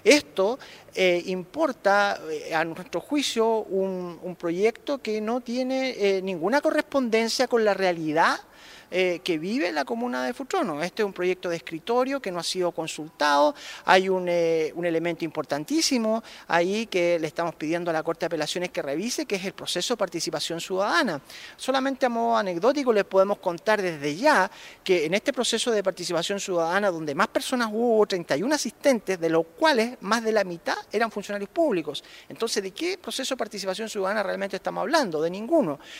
Esto importa, a nuestro juicio, un proyecto que no tiene ninguna correspondencia con la realidad que vive la comuna de Futrono. Este es un proyecto de escritorio que no ha sido consultado. Hay un elemento importantísimo ahí que le estamos pidiendo a la Corte de Apelaciones que revise, que es el proceso de participación ciudadana. Solamente a modo anecdótico les podemos contar desde ya que en este proceso de participación ciudadana, donde más personas hubo, 31 asistentes, de los cuales más de la mitad eran funcionarios públicos. Entonces, ¿de qué proceso de participación ciudadana realmente estamos hablando? De ninguno.